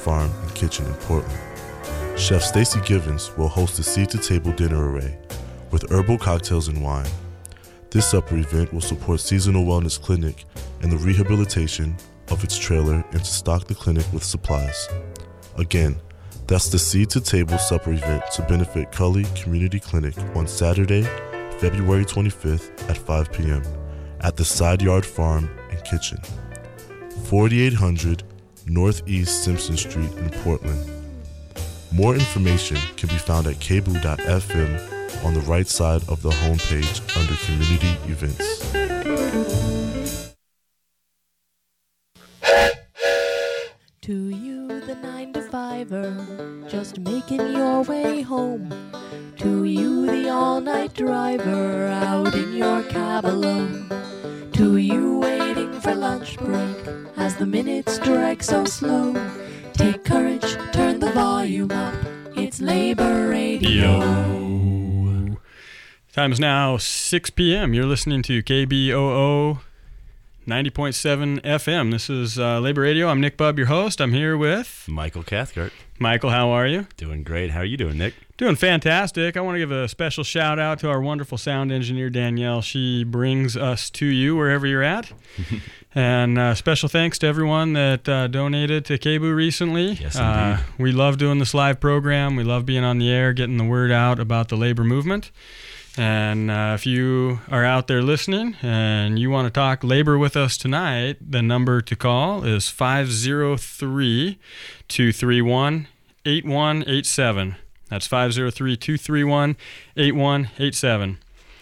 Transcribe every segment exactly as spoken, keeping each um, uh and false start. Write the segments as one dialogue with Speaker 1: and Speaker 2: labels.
Speaker 1: Farm and Kitchen in Portland. Chef Stacy Givens will host a seed-to-table dinner array with herbal cocktails and wine. This supper event will support Seasonal Wellness Clinic and the rehabilitation of its trailer and to stock the clinic with supplies. Again, that's the Seed to Table supper event to benefit Cully Community Clinic on Saturday, February twenty-fifth at five p.m. at the Side Yard Farm and Kitchen, forty-eight hundred Northeast Simpson Street in Portland. More information can be found at k b o dot f m on the right side of the homepage under Community Events.
Speaker 2: To you, the nine to fiver, just making your way home. To you, the all-night driver, out in your cab alone. To you, waiting for lunch break, as the minutes drag so slow. Take courage, turn the volume up, it's Labor Radio.
Speaker 3: Yo. Time is now six p.m. You're listening to K B O O ninety point seven F M. This is uh, Labor Radio. I'm Nick Bubb, your host. I'm here with
Speaker 4: Michael Cathcart.
Speaker 3: Michael, how are you?
Speaker 4: Doing great. How are you doing, Nick?
Speaker 3: Doing fantastic. I want to give a special shout out to our wonderful sound engineer, Danielle. She brings us to you wherever you're at. And uh, special thanks to everyone that uh, donated to K B O recently.
Speaker 4: Yes,
Speaker 3: uh,
Speaker 4: indeed.
Speaker 3: we love doing this live program. We love being on the air, getting the word out about the labor movement. And uh, if you are out there listening and you want to talk labor with us tonight, the number to call is five oh three, two three one, eight one eight seven. That's five oh three, two three one, eight one eight seven.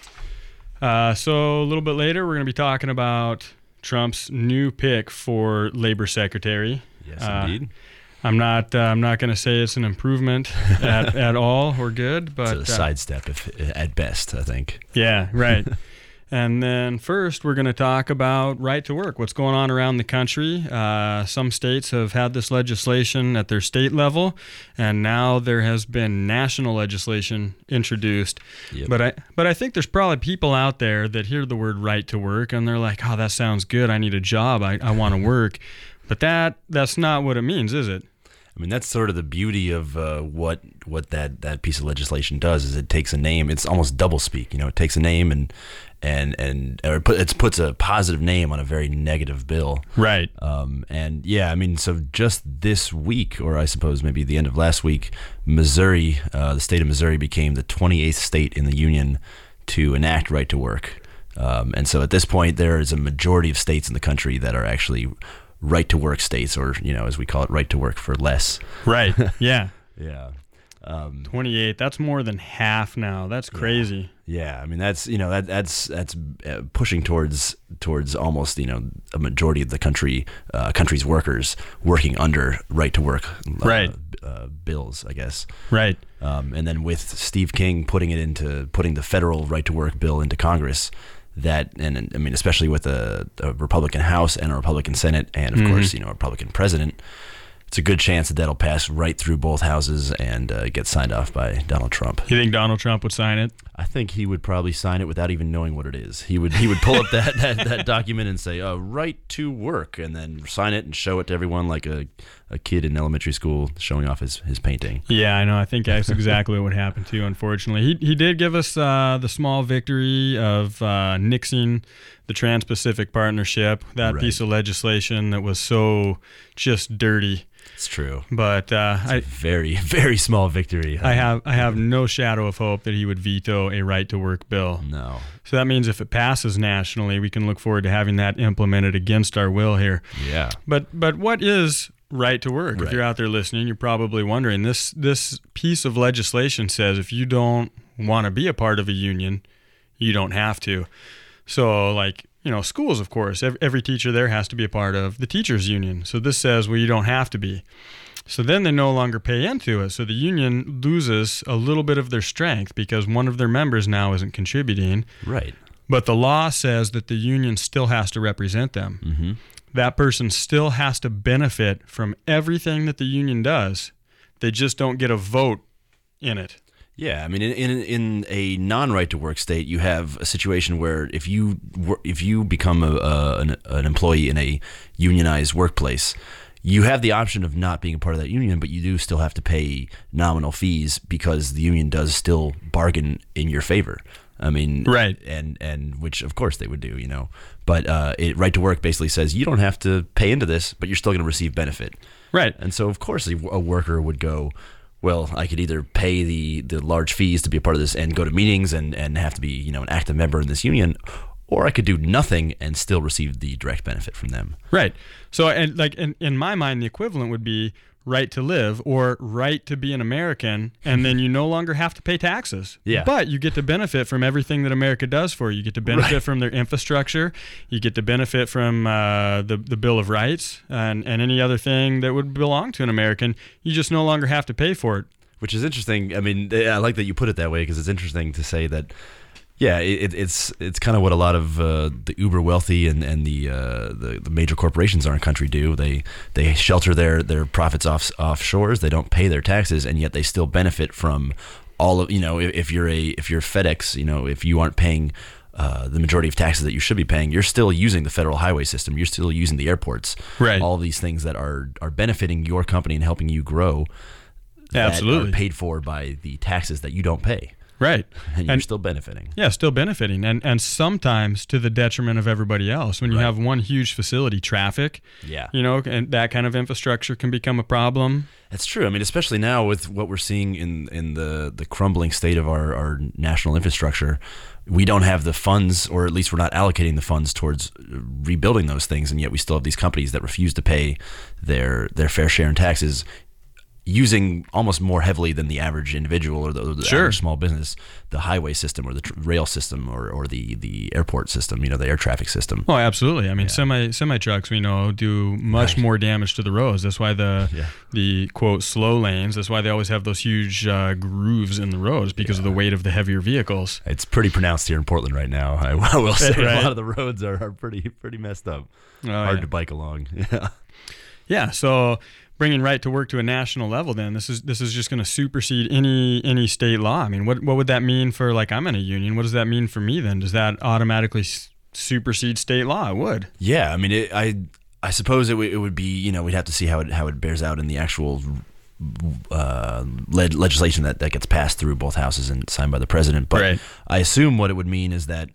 Speaker 3: Uh, so a little bit later, we're going to be talking about Trump's new pick for labor secretary.
Speaker 4: Yes,
Speaker 3: uh,
Speaker 4: indeed.
Speaker 3: I'm not. Uh, I'm not going to say it's an improvement at, at all or good, but
Speaker 4: It's a
Speaker 3: uh,
Speaker 4: sidestep, if, at best, I think.
Speaker 3: yeah, right. And then first, we're going to talk about right to work. What's going on around the country? Uh, some states have had this legislation at their state level, and now there has been national legislation introduced.
Speaker 4: Yep.
Speaker 3: But I, but I think there's probably people out there that hear the word right to work, and they're like, "Oh, that sounds good. I need a job. I, I want to work." But that that's not what it means, is it?
Speaker 4: I mean, that's sort of the beauty of uh, what what that, that piece of legislation does. Is it takes a name. It's almost doublespeak. You know, it takes a name and and and or it, put, it puts a positive name on a very negative bill.
Speaker 3: Right.
Speaker 4: Um, and yeah, I mean, so just this week, or I suppose maybe the end of last week, Missouri, uh, the state of Missouri, became the twenty-eighth state in the union to enact right to work. Um, and so at this point, there is a majority of states in the country that are actually right to work states, or, you know, as we call it, right to work for less.
Speaker 3: Right. Yeah.
Speaker 4: Yeah. Um,
Speaker 3: twenty-eight. That's more than half now. That's crazy.
Speaker 4: yeah. I mean, that's, you know, that that's that's uh, pushing towards towards almost, you know, a majority of the country uh, country's workers working under right to work uh,
Speaker 3: Right.
Speaker 4: uh, bills, I guess.
Speaker 3: Right.
Speaker 4: Um, and then with Steve King putting it into putting the federal right to work bill into Congress, that, and I mean, especially with a, a Republican House and a Republican Senate, and of
Speaker 3: Mm-hmm.
Speaker 4: course, you know, a Republican president, it's a good chance that that'll pass right through both houses and uh, get signed off by Donald Trump.
Speaker 3: You think Donald Trump would sign it?
Speaker 4: I think he would probably sign it without even knowing what it is. He would he would pull up that, that, that document and say, uh, right to work, and then sign it and show it to everyone like a, a kid in elementary school showing off his, his painting.
Speaker 3: Yeah, I know. I think that's exactly what happened too, unfortunately. He he did give us uh, the small victory of uh, nixing the Trans-Pacific Partnership, that
Speaker 4: Right.
Speaker 3: piece of legislation that was so just dirty.
Speaker 4: It's true.
Speaker 3: But uh,
Speaker 4: It's
Speaker 3: I
Speaker 4: a very, very small victory.
Speaker 3: I have I have no shadow of hope that he would veto a right-to-work bill.
Speaker 4: No.
Speaker 3: So that means if it passes nationally, we can look forward to having that implemented against our will here.
Speaker 4: Yeah.
Speaker 3: But but what is right to work? If
Speaker 4: Right.
Speaker 3: you're out there listening, you're probably wondering. This this piece of legislation says if you don't want to be a part of a union, you don't have to. So like, you know, schools, of course, every, every teacher there has to be a part of the teachers union. So this says, well, you don't have to be. So then they no longer pay into it. So the union loses a little bit of their strength because one of their members now isn't contributing.
Speaker 4: Right.
Speaker 3: But the law says that the union still has to represent them.
Speaker 4: Mm-hmm.
Speaker 3: That person still has to benefit from everything that the union does. They just don't get a vote in it.
Speaker 4: Yeah, I mean, in, in in a non-right to work state, you have a situation where if you wor- if you become a, a, an, an employee in a unionized workplace, you have the option of not being a part of that union, but you do still have to pay nominal fees because the union does still bargain in your favor. I mean,
Speaker 3: right,
Speaker 4: and and which of course they would do, you know. But uh, it, Right to Work basically says you don't have to pay into this, but you're still going to receive benefit.
Speaker 3: Right.
Speaker 4: And so of course a, a worker would go, well, I could either pay the the large fees to be a part of this and go to meetings and and have to be, you know, an active member in this union, or I could do nothing and still receive the direct benefit from them.
Speaker 3: Right. So, and like in, in my mind, the equivalent would be right to live or right to be an American, and then you no longer have to pay taxes.
Speaker 4: Yeah.
Speaker 3: But you get to benefit from everything that America does for you. You get to benefit
Speaker 4: Right.
Speaker 3: from their infrastructure. You get to benefit from uh, the the Bill of Rights and, and any other thing that would belong to an American. You just no longer have to pay for it.
Speaker 4: Which is interesting. I mean, I like that you put it that way because it's interesting to say that. Yeah, it, it's it's kind of what a lot of uh, the uber wealthy and and the, uh, the the major corporations in our country do. They they shelter their, their profits off offshores. They don't pay their taxes, and yet they still benefit from all of, you know. If, if you're a if you're FedEx, you know, if you aren't paying uh, the majority of taxes that you should be paying, you're still using the federal highway system. You're still using the airports.
Speaker 3: Right.
Speaker 4: All of these things that are are benefiting your company and helping you grow.
Speaker 3: Yeah,
Speaker 4: that
Speaker 3: absolutely.
Speaker 4: Are paid for by the taxes that you don't pay.
Speaker 3: Right.
Speaker 4: And you're
Speaker 3: And-
Speaker 4: still benefiting.
Speaker 3: Yeah, still benefiting, and and sometimes to the detriment of everybody else. When you
Speaker 4: Right.
Speaker 3: have one huge facility, traffic,
Speaker 4: Yeah.
Speaker 3: you know, and that kind of infrastructure can become a problem.
Speaker 4: That's true. I mean, especially now with what we're seeing in, in the, the crumbling state of our, our national infrastructure, we don't have the funds, or at least we're not allocating the funds towards rebuilding those things, and yet we still have these companies that refuse to pay their their fair share in taxes, using almost more heavily than the average individual or the, or the
Speaker 3: Sure.
Speaker 4: average small business, the highway system or the tr- rail system or, or the, the airport system, you know, the air traffic system.
Speaker 3: Oh, absolutely. I mean, semi semi trucks we know do much
Speaker 4: Right.
Speaker 3: more damage to the roads. That's why the
Speaker 4: Yeah.
Speaker 3: the quote slow lanes. That's why they always have those huge uh, grooves in the roads because of the weight of the heavier vehicles.
Speaker 4: It's pretty pronounced here in Portland right now. I, I will say
Speaker 3: Right.
Speaker 4: a lot of the roads are, are pretty pretty messed up.
Speaker 3: Oh,
Speaker 4: Hard
Speaker 3: yeah.
Speaker 4: to bike along. Yeah.
Speaker 3: Yeah. So bringing right to work to a national level, then this is this is just going to supersede any any state law. I mean, what what would that mean for, like, I'm in a union? What does that mean for me then? Does that automatically s- supersede state law? It would.
Speaker 4: Yeah, I mean, it, I I suppose it, w- it would be, you know, we'd have to see how it how it bears out in the actual uh, leg- legislation that, that gets passed through both houses and signed by the president. But
Speaker 3: Right.
Speaker 4: I assume what it would mean is that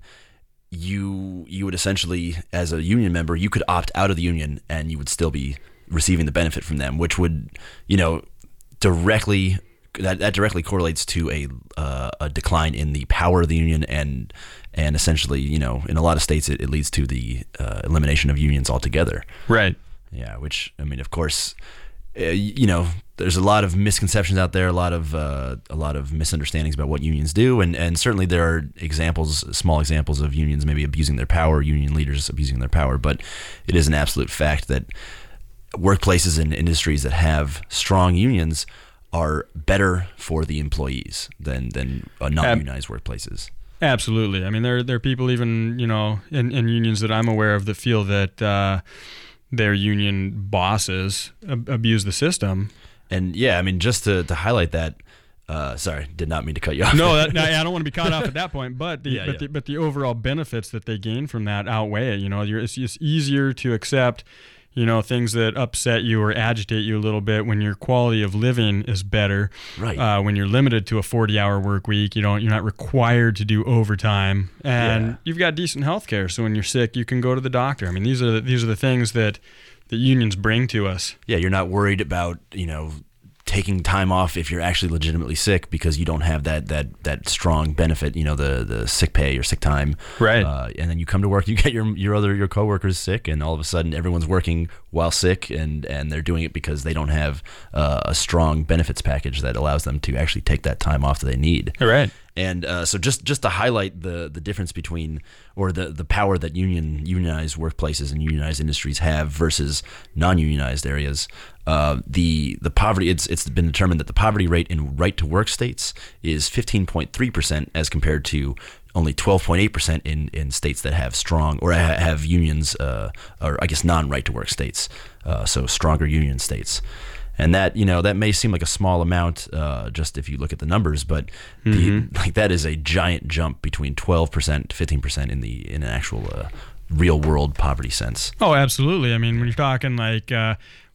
Speaker 4: you you would essentially, as a union member, you could opt out of the union and you would still be receiving the benefit from them, which would, you know, directly that, that directly correlates to a uh, a decline in the power of the union, and and essentially, you know, in a lot of states it, it leads to the uh, elimination of unions altogether.
Speaker 3: Right.
Speaker 4: Yeah, which, I mean, of course, uh, you know, there's a lot of misconceptions out there, a lot of uh, a lot of misunderstandings about what unions do, and, and certainly there are examples, small examples of unions maybe abusing their power, union leaders abusing their power, but it is an absolute fact that workplaces and industries that have strong unions are better for the employees than than uh, non-unionized workplaces.
Speaker 3: Absolutely. I mean, there there are people even, you know, in, in unions that I'm aware of that feel that uh, their union bosses ab- abuse the system.
Speaker 4: And yeah, I mean, just to, to highlight that, uh, sorry, did not mean to cut you off.
Speaker 3: No, that, no, I don't want to be caught off at that point. But the
Speaker 4: Yeah,
Speaker 3: but
Speaker 4: yeah.
Speaker 3: the but the overall benefits that they gain from that outweigh it. You know, you're, it's just easier to accept, you know, things that upset you or agitate you a little bit when your quality of living is better.
Speaker 4: Right.
Speaker 3: Uh, when you're limited to a forty-hour work week, you don't you're not required to do overtime, and
Speaker 4: Yeah.
Speaker 3: you've got decent health care. So when you're sick, you can go to the doctor. I mean, these are the, these are the things that the unions bring to us.
Speaker 4: Yeah, you're not worried about, you know, taking time off if you're actually legitimately sick because you don't have that that that strong benefit, you know, the the sick pay or sick time.
Speaker 3: Right.
Speaker 4: Uh, and then you come to work, you get your your other your coworkers sick, and all of a sudden everyone's working while sick, and and they're doing it because they don't have uh, a strong benefits package that allows them to actually take that time off that they need.
Speaker 3: All right.
Speaker 4: And uh, so just, just to highlight the, the difference between, or the, the power that union unionized workplaces and unionized industries have versus non-unionized areas, uh, the the poverty it's it's been determined that the poverty rate in right to work states is fifteen point three percent as compared to only twelve point eight percent in, in states that have strong or ha- have unions, uh, or I guess non-right to work states, uh, so stronger union states. And that, you know, that may seem like a small amount, uh, just if you look at the numbers, but
Speaker 3: Mm-hmm.
Speaker 4: the, like that is a giant jump between twelve percent to fifteen percent in the in an actual uh, real world poverty sense.
Speaker 3: Oh, absolutely. I mean, when you're talking like uh,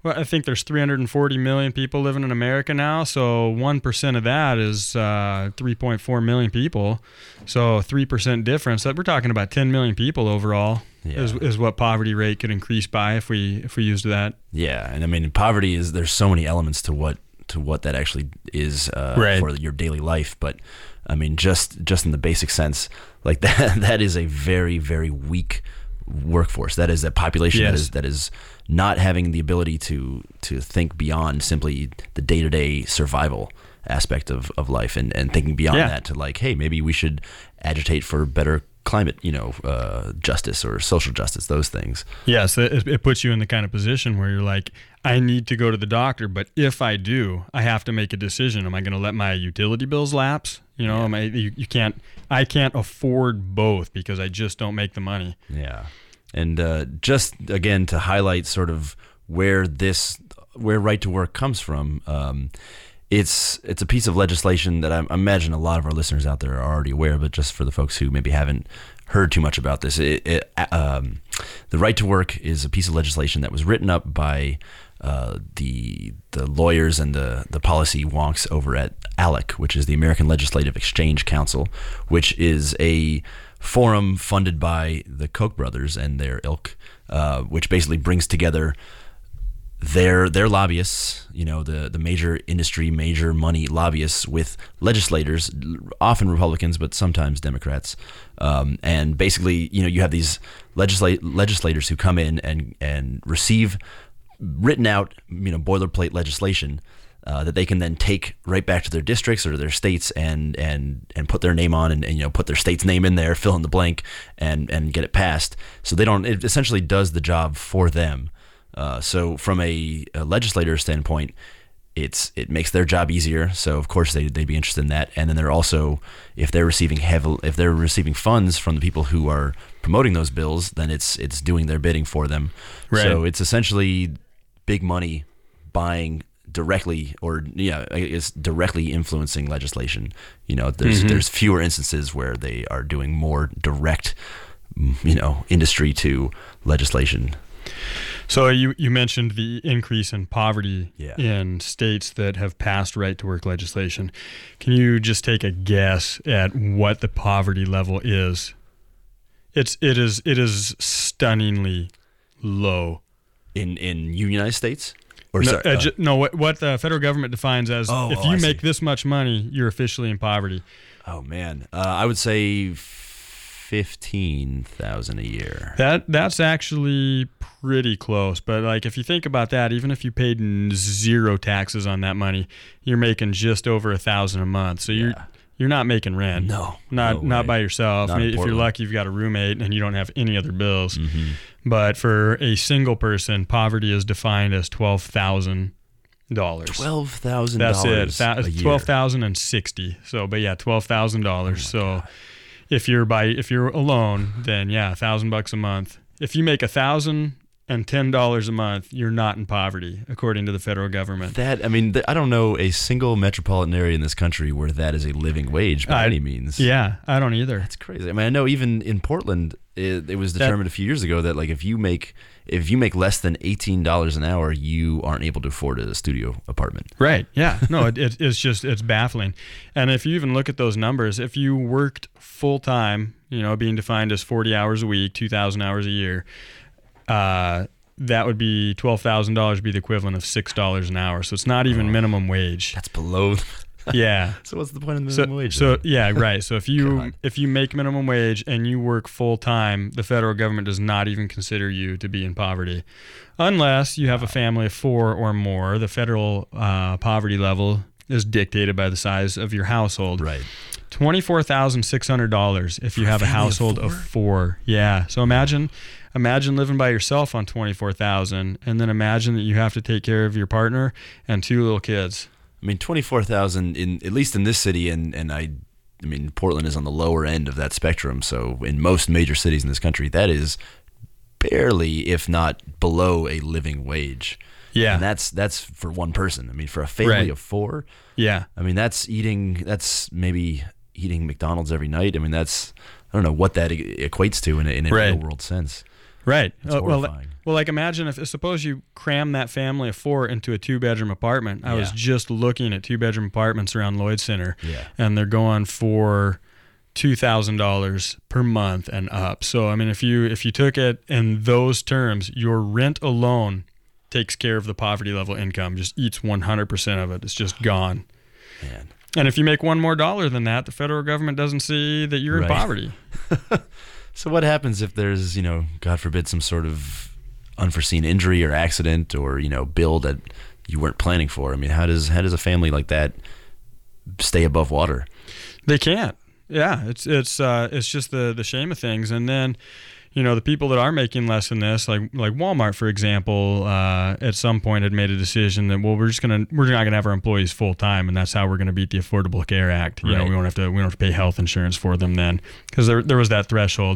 Speaker 3: Well, I think there's three hundred forty million people living in America now, so one percent of that is uh, three point four million people. So three percent difference. That we're talking about ten million people overall
Speaker 4: Yeah.
Speaker 3: is is what poverty rate could increase by if we if we used that.
Speaker 4: Yeah, and I mean, poverty is there's so many elements to what to what that actually is uh,
Speaker 3: Right.
Speaker 4: for your daily life. But I mean, just just in the basic sense, like that that is a very very weak workforce. That is a population that
Speaker 3: Yes.
Speaker 4: is that is not having the ability to to think beyond simply the day to day survival aspect of, of life, and, and thinking beyond
Speaker 3: Yeah.
Speaker 4: that to like, hey, maybe we should agitate for better climate, you know, uh, justice or social justice, those things.
Speaker 3: Yes, it, it puts you in the kind of position where you're like, I need to go to the doctor, but if I do, I have to make a decision. Am I going to let my utility bills lapse? You know, am I, you, you can't. I can't afford both because I just don't make the money.
Speaker 4: Yeah. And uh, just again to highlight sort of where this where right to work comes from, um, it's it's a piece of legislation that I imagine a lot of our listeners out there are already aware of, but just for the folks who maybe haven't heard too much about this, it, it, um, the right to work is a piece of legislation that was written up by uh, the the lawyers and the the policy wonks over at ALEC, which is the American Legislative Exchange Council, which is a forum funded by the Koch brothers and their ilk, uh, which basically brings together their their lobbyists, you know, the, the major industry, major money lobbyists with legislators, often Republicans, but sometimes Democrats. Um, and basically, you know, you have these legislate legislators who come in and, and receive written out, you know, boilerplate legislation Uh, that they can then take right back to their districts or their states and and and put their name on and, and you know put their state's name in there, fill in the blank, and and get it passed. So they don't. It essentially does the job for them. Uh, so from a, a legislator standpoint, it's it makes their job easier. So of course they they'd be interested in that. And then they're also, if they're receiving heavy if they're receiving funds from the people who are promoting those bills, then it's it's doing their bidding for them.
Speaker 3: Right.
Speaker 4: So it's essentially big money buying directly, or yeah, is directly influencing legislation. You know, there's
Speaker 3: Mm-hmm.
Speaker 4: there's fewer instances where they are doing more direct, you know, industry to legislation.
Speaker 3: So you, you mentioned the increase in poverty
Speaker 4: Yeah.
Speaker 3: in states that have passed right to work legislation. Can you just take a guess at what the poverty level is? It's it is it is stunningly low.
Speaker 4: In in United States? Or
Speaker 3: No,
Speaker 4: sorry,
Speaker 3: uh,
Speaker 4: uh,
Speaker 3: ju- no what, what the federal government defines as
Speaker 4: Oh,
Speaker 3: if
Speaker 4: oh,
Speaker 3: you
Speaker 4: I
Speaker 3: make
Speaker 4: see.
Speaker 3: this much money, you're officially in poverty.
Speaker 4: oh man, uh, I would say fifteen thousand a year.
Speaker 3: That that's actually pretty close. But like if you think about that, even if you paid n- zero taxes on that money, you're making just over a thousand a month. So you're
Speaker 4: Yeah.
Speaker 3: you're not making rent.
Speaker 4: No,
Speaker 3: Not
Speaker 4: no
Speaker 3: not
Speaker 4: way.
Speaker 3: by yourself.
Speaker 4: Not in
Speaker 3: Maybe if you're
Speaker 4: Portland.
Speaker 3: lucky, you've got a roommate and you don't have any other bills.
Speaker 4: Mm-hmm.
Speaker 3: But for a single person, poverty is defined as twelve thousand dollars.
Speaker 4: Twelve thousand
Speaker 3: That's
Speaker 4: dollars.
Speaker 3: it.
Speaker 4: a year.
Speaker 3: Twelve thousand and sixty. So, but yeah, twelve thousand
Speaker 4: Oh
Speaker 3: dollars. So, if you're by if you're alone, then yeah, a thousand bucks a month. If you make a thousand and ten dollars a month, you're not in poverty, according to the federal government.
Speaker 4: That I mean, th- I don't know a single metropolitan area in this country where that is a living wage by
Speaker 3: I-
Speaker 4: any means.
Speaker 3: Yeah, I don't either.
Speaker 4: That's crazy. I mean, I know even in Portland, it, it was determined a few years ago that like if you make if you make less than eighteen dollars an hour, you aren't able to afford a studio apartment.
Speaker 3: Right. Yeah. No, it, it, it's just, it's baffling. And if you even look at those numbers, if you worked full time, you know, being defined as forty hours a week, two thousand hours a year, uh, that would be twelve thousand dollars be the equivalent of six dollars an hour. So it's not even minimum wage.
Speaker 4: That's below.
Speaker 3: Yeah.
Speaker 4: So what's the point of the
Speaker 3: So,
Speaker 4: minimum wage?
Speaker 3: so
Speaker 4: then?
Speaker 3: yeah, right. So if you
Speaker 4: God.
Speaker 3: if you make minimum wage and you work full time, the federal government does not even consider you to be in poverty, unless you have a family of four or more. The federal uh, poverty level is dictated by the size of your household.
Speaker 4: Right.
Speaker 3: Twenty-four thousand six hundred dollars if you
Speaker 4: For a
Speaker 3: have a
Speaker 4: family of
Speaker 3: household
Speaker 4: four?
Speaker 3: of four. Yeah. So imagine, imagine living by yourself on twenty-four thousand, and then imagine that you have to take care of your partner and two little kids.
Speaker 4: I mean, twenty-four thousand in at least in this city, and and I, I mean, Portland is on the lower end of that spectrum. So in most major cities in this country, that is barely, if not below, a living wage.
Speaker 3: Yeah.
Speaker 4: And that's that's for one person. I mean, for a family
Speaker 3: Right.
Speaker 4: of four,
Speaker 3: Yeah.
Speaker 4: I mean, that's eating. That's maybe eating McDonald's every night. I mean, that's I don't know what that e- equates to in a, in a
Speaker 3: Right.
Speaker 4: real world sense.
Speaker 3: Right.
Speaker 4: It's
Speaker 3: Uh, well,
Speaker 4: horrifying.
Speaker 3: well, like imagine if suppose you cram that family of four into a two-bedroom apartment. I was
Speaker 4: Yeah.
Speaker 3: just looking at two-bedroom apartments around Lloyd Center,
Speaker 4: Yeah.
Speaker 3: and they're going for two thousand dollars per month and up. So I mean, if you if you took it in those terms, your rent alone takes care of the poverty level income. Just eats one hundred percent of it. It's just gone.
Speaker 4: Man.
Speaker 3: And if you make one more dollar than that, the federal government doesn't see that you're
Speaker 4: Right.
Speaker 3: in poverty.
Speaker 4: So what happens if there's, you know, God forbid, some sort of unforeseen injury or accident or, you know, bill that you weren't planning for? I mean, how does how does a family like that stay above water?
Speaker 3: They can't. Yeah, it's it's uh, it's just the the shame of things. And then, you know, the people that are making less than this, like like Walmart, for example, uh, at some point had made a decision that, well, we're just gonna we're not gonna have our employees full time, and that's how we're gonna beat the Affordable Care Act. You know,
Speaker 4: Right.
Speaker 3: we don't have to we don't have to pay health insurance for them then, because there there was that threshold.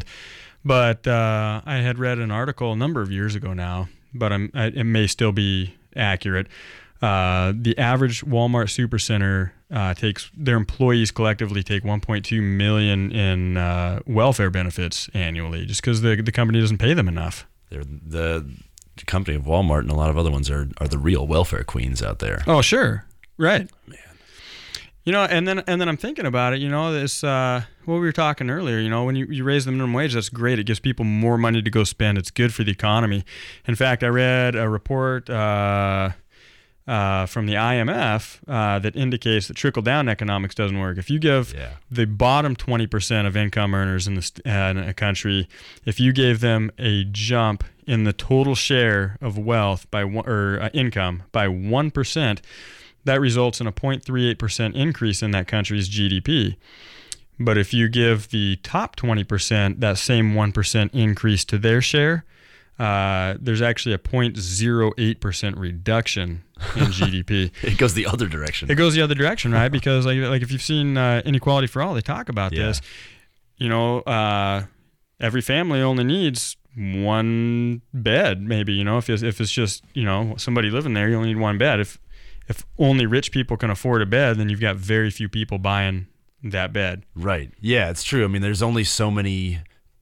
Speaker 3: But uh, I had read an article a number of years ago now, but I'm, I, it may still be accurate. Uh, the average Walmart Supercenter uh, takes their employees collectively take one point two million in uh, welfare benefits annually, just because the the company doesn't pay them enough.
Speaker 4: They're the company of Walmart and a lot of other ones are, are the real welfare queens out there.
Speaker 3: Oh, sure, right.
Speaker 4: Man.
Speaker 3: You know, and then and then I'm thinking about it. You know, this uh, what we were talking earlier. You know, when you, you raise the minimum wage, that's great. It gives people more money to go spend. It's good for the economy. In fact, I read a report Uh, Uh, from the I M F uh, that indicates that trickle-down economics doesn't work. If you give
Speaker 4: Yeah.
Speaker 3: the bottom twenty percent of income earners in, the st- uh, in a country, if you gave them a jump in the total share of wealth by one, or uh, income by one percent, that results in a zero point three eight percent increase in that country's G D P. But if you give the top twenty percent that same one percent increase to their share, uh, there's actually a zero point zero eight percent reduction in G D P.
Speaker 4: It goes the other direction.
Speaker 3: It goes the other direction, right? Because like like if you've seen uh, Inequality for All, they talk about
Speaker 4: Yeah.
Speaker 3: this. You know, uh, every family only needs one bed, maybe. You know, if it's, if it's just you know somebody living there, you only need one bed. If if only rich people can afford a bed, then you've got very few people buying that bed.
Speaker 4: Right. Yeah, it's true. I mean, there's only so many.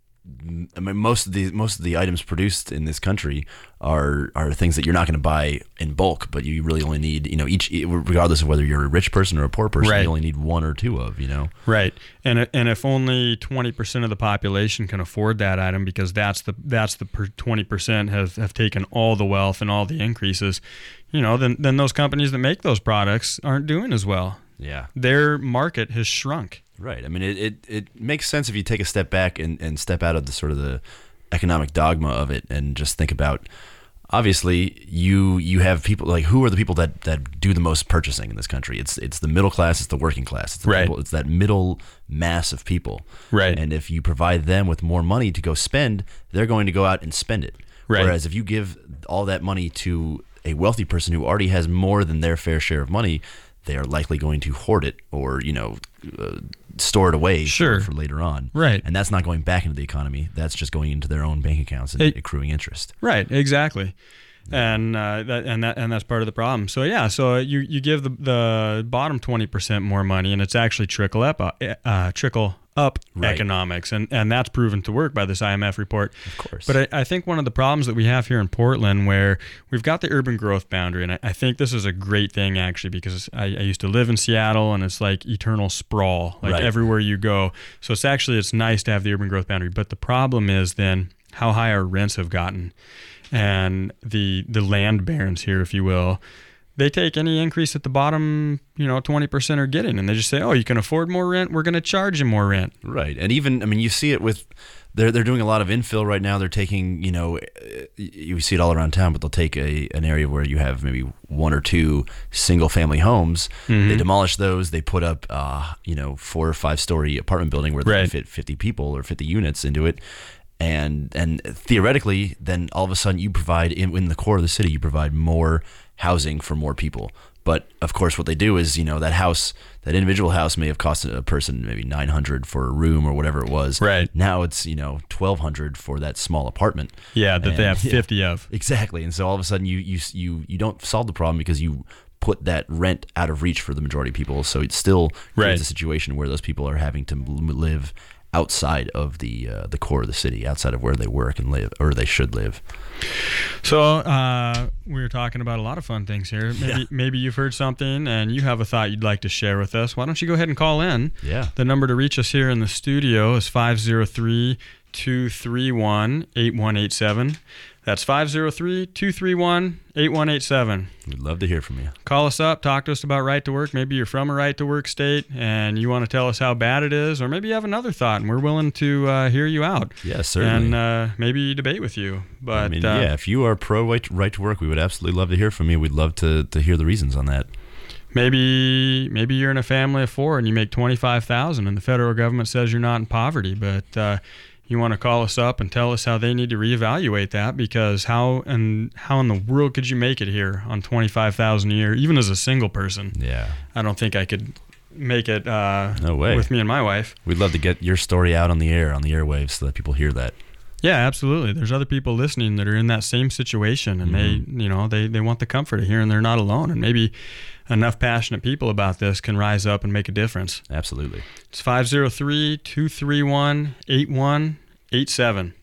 Speaker 4: I mean, most of the most of the items produced in this country are are things that you're not going to buy in bulk, but you really only need, you know, each regardless of whether you're a rich person or a poor person,
Speaker 3: Right.
Speaker 4: you only need one or two of, you know.
Speaker 3: Right, and and if only twenty percent of the population can afford that item, because that's the that's the twenty percent have have taken all the wealth and all the increases, you know, then then those companies that make those products aren't doing as well.
Speaker 4: Yeah.
Speaker 3: Their market has shrunk.
Speaker 4: Right. I mean, it, it, it makes sense if you take a step back and, and step out of the sort of the economic dogma of it and just think about, obviously, you you have people, like, who are the people that, that do the most purchasing in this country? It's it's the middle class, it's the working class. It's the
Speaker 3: Right.
Speaker 4: people, it's that middle mass of people.
Speaker 3: Right.
Speaker 4: And if you provide them with more money to go spend, they're going to go out and spend it.
Speaker 3: Right.
Speaker 4: Whereas if you give all that money to a wealthy person who already has more than their fair share of money, they are likely going to hoard it or, you know, uh, store it away
Speaker 3: Sure.
Speaker 4: for, for later on.
Speaker 3: Right.
Speaker 4: And that's not going back into the economy. That's just going into their own bank accounts and
Speaker 3: It-
Speaker 4: accruing interest.
Speaker 3: Right, exactly. And uh, that and that and that's part of the problem. So yeah, so you, you give the the bottom twenty percent more money, and it's actually trickle up uh, uh, trickle up
Speaker 4: Right.
Speaker 3: economics, and and that's proven to work by this I M F report.
Speaker 4: Of course.
Speaker 3: But I, I think one of the problems that we have here in Portland, where we've got the urban growth boundary, and I, I think this is a great thing actually, because I, I used to live in Seattle, and it's like eternal sprawl, like
Speaker 4: Right.
Speaker 3: everywhere you go. So it's actually it's nice to have the urban growth boundary. But the problem is then how high our rents have gotten, and the the land barons here, if you will. They take any increase at the bottom, you know, twenty percent are getting, and they just say, oh, you can afford more rent, we're going to charge you more rent.
Speaker 4: Right. And even, I mean, you see it with, they're they're doing a lot of infill right now. They're taking, you know, uh, you see it all around town, but they'll take a an area where you have maybe one or two single family homes.
Speaker 3: Mm-hmm.
Speaker 4: They demolish those. They put up, uh, you know, four or five story apartment building where they
Speaker 3: Right.
Speaker 4: can fit fifty people or fifty units into it. And and theoretically, then all of a sudden you provide, in, in the core of the city, you provide more housing for more people. But of course, what they do is, you know, that house, that individual house may have cost a person maybe nine hundred for a room or whatever it was.
Speaker 3: Right.
Speaker 4: Now it's, you know, twelve hundred for that small apartment.
Speaker 3: Yeah, that they
Speaker 4: And-
Speaker 3: have
Speaker 4: yeah.
Speaker 3: fifty of.
Speaker 4: Exactly. And so all of a sudden you you you you don't solve the problem because you put that rent out of reach for the majority of people. So it still creates
Speaker 3: Right.
Speaker 4: a situation where those people are having to l- live outside of the uh, the core of the city, outside of where they work and live, or they should live.
Speaker 3: So uh, we were talking about a lot of fun things here. Maybe
Speaker 4: Yeah.
Speaker 3: maybe you've heard something and you have a thought you'd like to share with us. Why don't you go ahead and call in?
Speaker 4: Yeah.
Speaker 3: The number to reach us here in the studio is five oh three, two three one, eight one eight seven. That's five oh three, two three one, eight one eight seven.
Speaker 4: We'd love to hear from you.
Speaker 3: Call us up, talk to us about right to work. Maybe you're from a right to work state and you want to tell us how bad it is, or maybe you have another thought and we're willing to uh, hear you out.
Speaker 4: Yeah, certainly.
Speaker 3: And uh, maybe debate with you. But
Speaker 4: I mean,
Speaker 3: uh,
Speaker 4: yeah, if you are pro right right to work, we would absolutely love to hear from you. We'd love to, to hear the reasons on that.
Speaker 3: maybe maybe you're in a family of four and you make twenty-five thousand dollars and the federal government says you're not in poverty, but uh, you want to call us up and tell us how they need to reevaluate that, because how and how in the world could you make it here on twenty-five thousand dollars a year, even as a single person?
Speaker 4: Yeah.
Speaker 3: I don't think I could make it uh,
Speaker 4: No way.
Speaker 3: with me and my wife.
Speaker 4: We'd love to get your story out on the air, on the airwaves, so that people hear that.
Speaker 3: Yeah, absolutely. There's other people listening that are in that same situation, and
Speaker 4: Mm-hmm.
Speaker 3: they, you know, they, they want the comfort of hearing they're not alone, and maybe enough passionate people about this can rise up and make a difference.
Speaker 4: Absolutely.
Speaker 3: It's five oh three, two three one, eight one eight seven.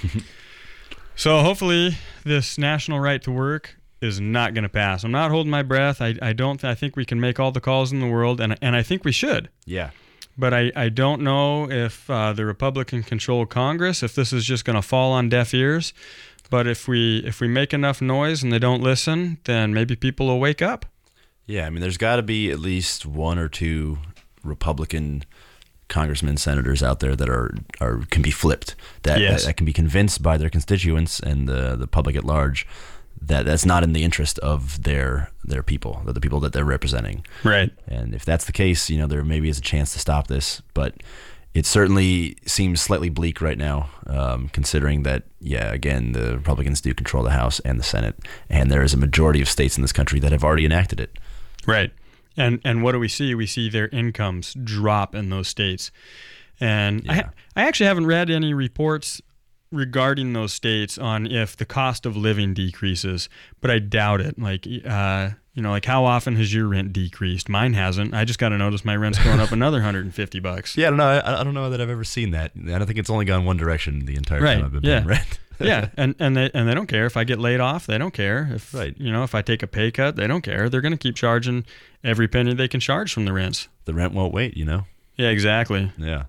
Speaker 3: So hopefully this national right to work is not going to pass. I'm not holding my breath. I, I don't. I think we can make all the calls in the world, and and I think we should.
Speaker 4: Yeah.
Speaker 3: But I, I don't know if uh, the Republican-controlled Congress, if this is just going to fall on deaf ears. But if we if we make enough noise and they don't listen, then maybe people will wake up.
Speaker 4: Yeah, I mean, there's got to be at least one or two Republican congressmen, senators out there that are, are can be flipped, that,
Speaker 3: Yes.
Speaker 4: that that can be convinced by their constituents and the the public at large that that's not in the interest of their their people, the people that they're representing.
Speaker 3: Right.
Speaker 4: And if that's the case, you know, there maybe is a chance to stop this, but it certainly seems slightly bleak right now, um, considering that, yeah, again, the Republicans do control the House and the Senate, and there is a majority of states in this country that have already enacted it.
Speaker 3: Right. And and what do we see? We see their incomes drop in those states. And
Speaker 4: Yeah.
Speaker 3: I I actually haven't read any reports regarding those states on if the cost of living decreases, but I doubt it. Like, uh, you know, like how often has your rent decreased? Mine hasn't. I just got to notice my rent's going up another one hundred fifty bucks.
Speaker 4: Yeah, I don't know. I, I don't know that I've ever seen that. I don't think it's only gone one direction the entire
Speaker 3: Right,
Speaker 4: time I've been
Speaker 3: yeah.
Speaker 4: paying rent.
Speaker 3: Yeah, and and they and they don't care if I get laid off. They don't care if
Speaker 4: Right.
Speaker 3: you know if I take a pay cut. They don't care. They're going to keep charging every penny they can charge from the rents.
Speaker 4: The rent won't wait, you know?
Speaker 3: Yeah, exactly.
Speaker 4: Yeah.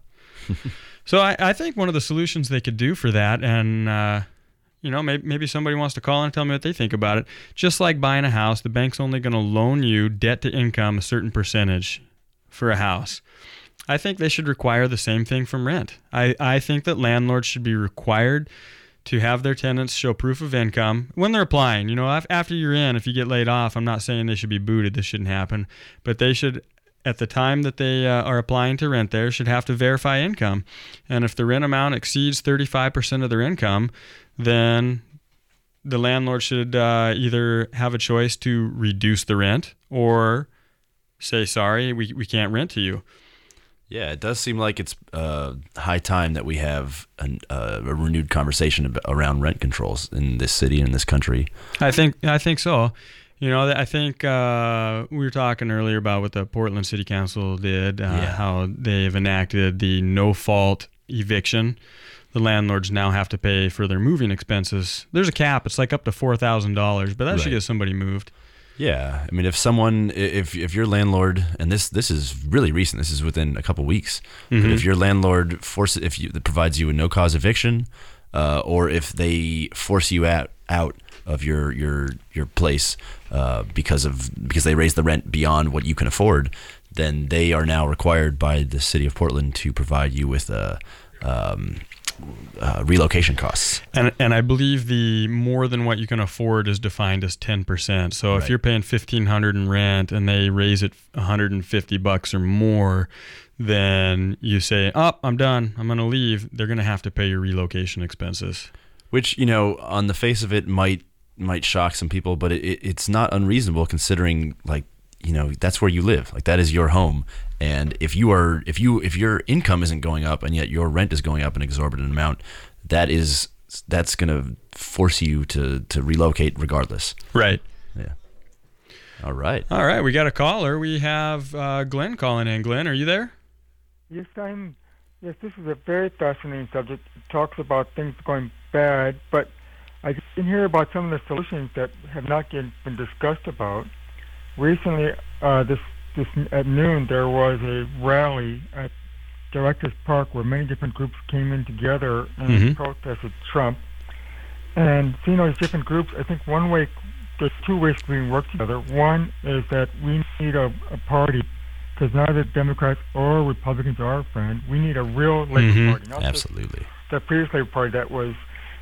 Speaker 3: So I, I think one of the solutions they could do for that, and uh, you know, maybe maybe somebody wants to call and tell me what they think about it. Just like buying a house, the bank's only going to loan you debt to income a certain percentage for a house. I think they should require the same thing from rent. I, I think that landlords should be required to have their tenants show proof of income when they're applying. You know, af- after you're in, if you get laid off, I'm not saying they should be booted. This shouldn't happen. But they should, at the time that they uh, are applying to rent there, should have to verify income. And if the rent amount exceeds thirty-five percent of their income, then the landlord should uh, either have a choice to reduce the rent or say, sorry, we, we can't rent to you.
Speaker 4: Yeah, it does seem like it's uh, high time that we have an, uh, a renewed conversation about, around rent controls in this city and in this country.
Speaker 3: I think I think so. You know, I think uh, we were talking earlier about what the Portland City Council did, uh,
Speaker 4: Yeah.
Speaker 3: how they've enacted the no-fault eviction. The landlords now have to pay for their moving expenses. There's a cap. It's like up to four thousand dollars, but that should
Speaker 4: Right.
Speaker 3: get somebody moved.
Speaker 4: Yeah, I mean, if someone, if if your landlord, and this this is really recent, this is within a couple weeks,
Speaker 3: Mhm.
Speaker 4: but if your landlord forces, if you provides you a no cause eviction, uh, or if they force you out out of your your your place uh, because of because they raise the rent beyond what you can afford, then they are now required by the city of Portland to provide you with a. Um, Uh, relocation costs.
Speaker 3: And and I believe the more than what you can afford is defined as ten percent. So if
Speaker 4: Right.
Speaker 3: you're paying fifteen hundred in rent and they raise it one hundred fifty bucks or more, then you say, "Oh, I'm done. I'm going to leave." They're going to have to pay your relocation expenses.
Speaker 4: Which, you know, on the face of it might might shock some people, but it, it's not unreasonable considering, like, you know, that's where you live. Like, that is your home. And if you are if you if your income isn't going up and yet your rent is going up an exorbitant amount, that is that's going to force you to to relocate regardless.
Speaker 3: Right.
Speaker 4: Yeah. All right.
Speaker 3: All right. We got a caller. We have uh, Glenn calling in. Glenn, are you there?
Speaker 5: Yes, I'm Yes, this is a very fascinating subject. It talks about things going bad, but I didn't hear about some of the solutions that have not yet been discussed about. Recently, uh, this, this at noon, there was a rally at Directors Park where many different groups came in together and
Speaker 3: Mhm.
Speaker 5: protested Trump. And seeing those different groups, I think one way, there's two ways we can work together. One is that we need a, a party, because neither Democrats or Republicans are our friend. We need a real Labor
Speaker 3: Mhm.
Speaker 5: Party, not just
Speaker 4: Absolutely.
Speaker 5: the previous Labor Party that was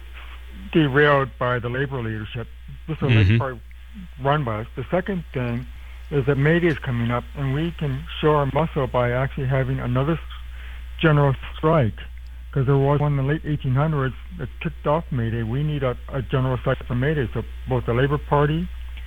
Speaker 5: derailed by the Labor leadership. This is a
Speaker 3: Mhm.
Speaker 5: Labor Party run by us. The second thing is that May Day is coming up, and we can show our muscle by actually having another s- general strike, because there was one in the late eighteen hundreds that kicked off May Day. We need a, a general strike for May Day, so both the Labor Party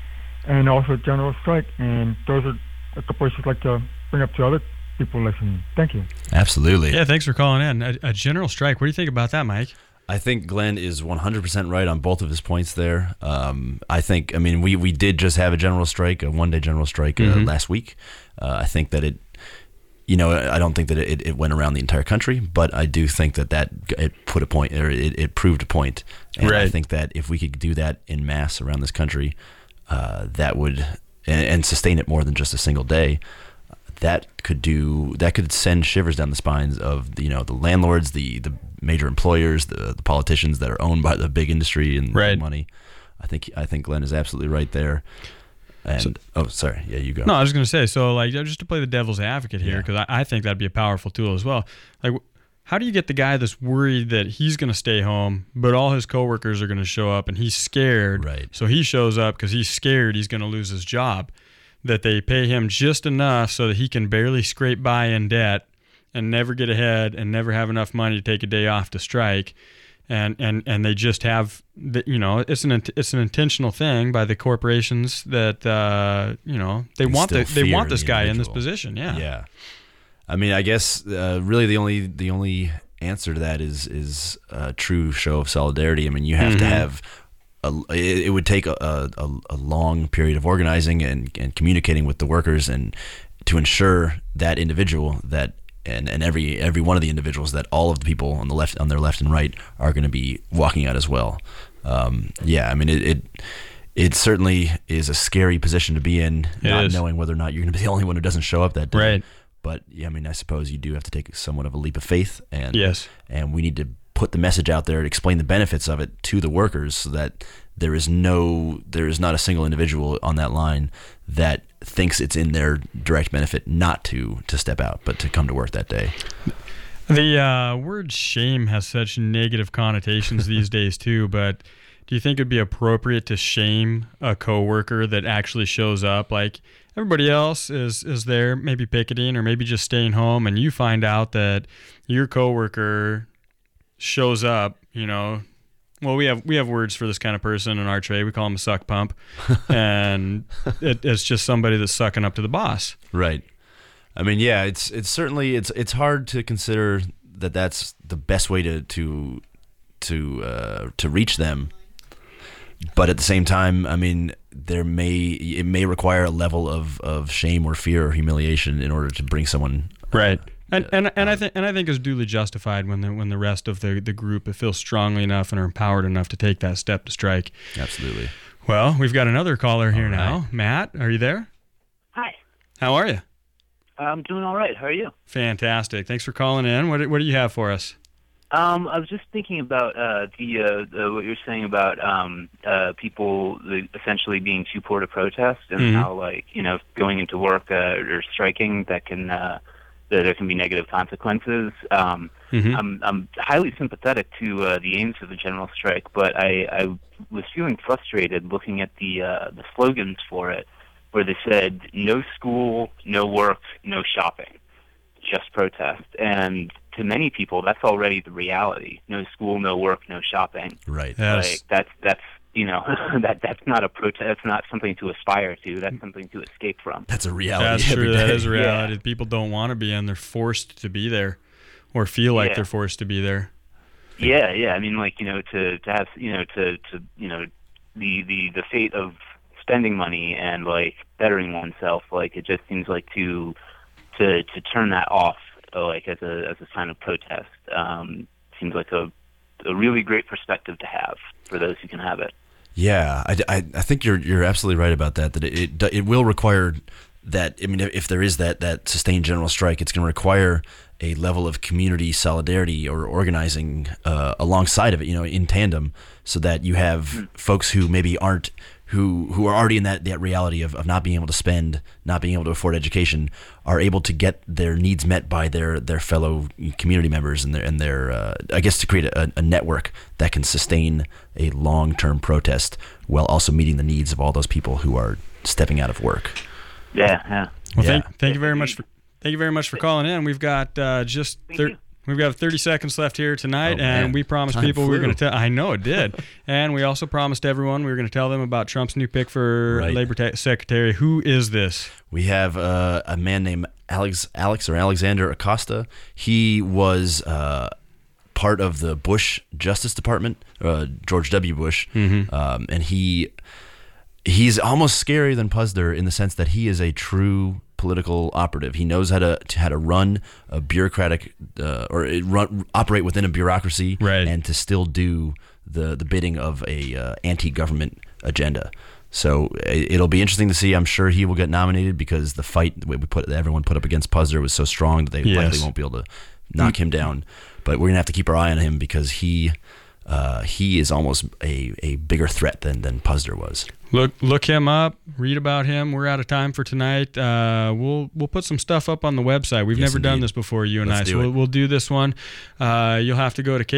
Speaker 5: and also a general strike, and those are a couple issues I'd like to bring up to other people listening. Thank you.
Speaker 4: Absolutely.
Speaker 3: Yeah, thanks for calling in. A, a general strike. What do you think about that, Mike?
Speaker 4: I think Glenn is one hundred percent right on both of his points there. Um, I think, I mean, we, we did just have a general strike, a one-day general strike uh,
Speaker 3: Mhm.
Speaker 4: last week. Uh, I think that it, you know, I don't think that it, it went around the entire country, but I do think that that it put a point, or it, it proved a point. And I
Speaker 3: Right.
Speaker 4: think that if we could do that in mass around this country, uh, that would, and, and sustain it more than just a single day, that could do that could send shivers down the spines of, you know, the landlords, the the major employers, the, the politicians that are owned by the big industry and
Speaker 3: Right.
Speaker 4: money. I think I think Glenn is absolutely right there. And
Speaker 3: So-
Speaker 4: oh, sorry, yeah, you go.
Speaker 3: No, I was going to say, so like, just to play the devil's advocate here,
Speaker 4: Yeah.
Speaker 3: because I, I think that'd be a powerful tool as well. Like, how do you get the guy that's worried that he's going to stay home, but all his coworkers are going to show up and he's scared?
Speaker 4: Right.
Speaker 3: So he shows up because he's scared he's going to lose his job. That they pay him just enough so that he can barely scrape by in debt and never get ahead and never have enough money to take a day off to strike. And, and, and they just have, the, you know, it's an int- it's an intentional thing by the corporations that, uh, you know, they want the,
Speaker 4: Instill
Speaker 3: they
Speaker 4: fear
Speaker 3: want
Speaker 4: in
Speaker 3: this
Speaker 4: the
Speaker 3: guy in this
Speaker 4: individual.
Speaker 3: position. Yeah.
Speaker 4: Yeah. I mean, I guess uh, really the only the only answer to that is is a true show of solidarity. I mean, you have to
Speaker 3: Mhm.
Speaker 4: have a, it, it would take a, a, a long period of organizing and, and communicating with the workers, and to ensure that individual that and, and every every one of the individuals that all of the people on the left on their left and right are going to be walking out as well. Um, yeah, I mean it, it it certainly is a scary position to be in,
Speaker 3: It
Speaker 4: not
Speaker 3: is.
Speaker 4: knowing whether or not you're going to be the only one who doesn't show up that day.
Speaker 3: Right.
Speaker 4: But yeah, I mean, I suppose you do have to take somewhat of a leap of faith, and
Speaker 3: Yes.
Speaker 4: and we need to put the message out there, explain the benefits of it to the workers, so that there is no, there is not a single individual on that line that thinks it's in their direct benefit not to to step out, but to come to work that day.
Speaker 3: The uh, word shame has such negative connotations these days too, but do you think it'd be appropriate to shame a coworker that actually shows up? Like, everybody else is is there maybe picketing or maybe just staying home, and you find out that your coworker shows up, you know. Well, we have we have words for this kind of person in our trade. We call them a suck pump, and it, it's just somebody that's sucking up to the boss.
Speaker 4: Right. I mean, yeah, it's it's certainly it's it's hard to consider that that's the best way to to to uh, to reach them. But at the same time, I mean, there may it may require a level of, of shame or fear or humiliation in order to bring someone
Speaker 3: Right. And and and I think and I think is duly justified when the when the rest of the, the group feels strongly enough and are empowered enough to take that step to strike.
Speaker 4: Absolutely.
Speaker 3: Well, we've got another caller here
Speaker 4: All right.
Speaker 3: now. Matt, are you there?
Speaker 6: Hi.
Speaker 3: How are you?
Speaker 6: I'm doing all right. How are you?
Speaker 3: Fantastic. Thanks for calling in. What do- what do you have for us?
Speaker 6: Um, I was just thinking about uh, the, uh, the what you were saying about um, uh, people the, essentially being too poor to protest, and
Speaker 3: Mhm.
Speaker 6: how, like, you know, going into work uh, or striking, that can uh, that there can be negative consequences. Um,
Speaker 3: Mhm.
Speaker 6: I'm I'm highly sympathetic to uh, the aims of the general strike, but I, I was feeling frustrated looking at the uh, the slogans for it, where they said "No school, no work, no shopping, just protest." And to many people, that's already the reality. No school, no work, no shopping.
Speaker 4: Right.
Speaker 3: Yes.
Speaker 6: Like that's that's you know that that's not a protest. That's not something to aspire to. That's something to escape from.
Speaker 4: That's a reality.
Speaker 3: That's
Speaker 4: every
Speaker 3: true. That
Speaker 4: day.
Speaker 3: is a reality. People don't want to be in. They're forced to be there, or feel like
Speaker 6: Yeah.
Speaker 3: they're forced to be there.
Speaker 6: Yeah, yeah. I mean, like, you know, to to have you know to to you know the the the fate of spending money and, like, bettering oneself. Like, it just seems like to to to turn that off uh, like as a as a sign of protest. Um, seems like a a really great perspective to have for those who can have it.
Speaker 4: Yeah, I, I, I think you're you're absolutely right about that. That it it, it will require that. I mean, if there is that that sustained general strike, it's going to require a level of community solidarity or organizing uh, alongside of it, you know, in tandem, so that you have mm. folks who maybe aren't who who are already in that, that reality of, of not being able to spend, not being able to afford education, are able to get their needs met by their, their fellow community members and their and their uh, I guess to create a, a network that can sustain a long-term protest while also meeting the needs of all those people who are stepping out of work.
Speaker 6: Yeah, yeah.
Speaker 3: Well,
Speaker 4: yeah.
Speaker 3: thank thank you very much for thank you very much for calling in. We've got uh, just thir- We've got thirty seconds left here tonight,
Speaker 4: oh,
Speaker 3: and
Speaker 4: man.
Speaker 3: we promised
Speaker 4: Time
Speaker 3: people we were
Speaker 4: flew.
Speaker 3: going to tell. I know it did. And we also promised everyone we were going to tell them about Trump's new pick for
Speaker 4: Right.
Speaker 3: Labor ta- Secretary. Who is this?
Speaker 4: We have uh, a man named Alex, Alex or Alexander Acosta. He was uh, part of the Bush Justice Department, uh, George W. Bush,
Speaker 3: Mm-hmm.
Speaker 4: um, and he he's almost scarier than Puzder in the sense that he is a true political operative. He knows how to, to how to run a bureaucratic uh, or it run, operate within a bureaucracy,
Speaker 3: Right.
Speaker 4: and to still do the the bidding of a uh, anti-government agenda. So it, it'll be interesting to see. I'm sure he will get nominated because the fight we put everyone put up against Puzder was so strong that they
Speaker 3: Yes.
Speaker 4: likely won't be able to knock him down. But we're gonna have to keep our eye on him because he uh, he is almost a, a bigger threat than than Puzder was.
Speaker 3: Look look him up. Read about him. We're out of time for tonight. Uh, we'll we'll put some stuff up on the website. We've
Speaker 4: Yes,
Speaker 3: never done
Speaker 4: indeed.
Speaker 3: this before, you and
Speaker 4: Let's
Speaker 3: I.
Speaker 4: do
Speaker 3: So
Speaker 4: it.
Speaker 3: we'll, we'll do this one. Uh, you'll have to go to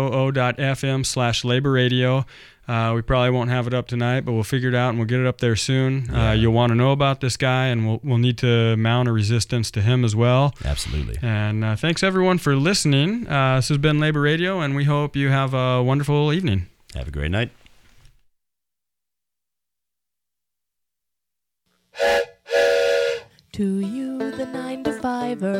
Speaker 3: kboo.fm slash labor radio. Uh, we probably won't have it up tonight, but we'll figure it out and we'll get it up there soon.
Speaker 4: Yeah.
Speaker 3: Uh, you'll want to know about this guy, and we'll we'll need to mount a resistance to him as well.
Speaker 4: Absolutely.
Speaker 3: And uh, thanks everyone for listening. Uh, this has been Labor Radio, and we hope you have a wonderful evening.
Speaker 4: Have a great night.
Speaker 2: To you, the nine to fiver.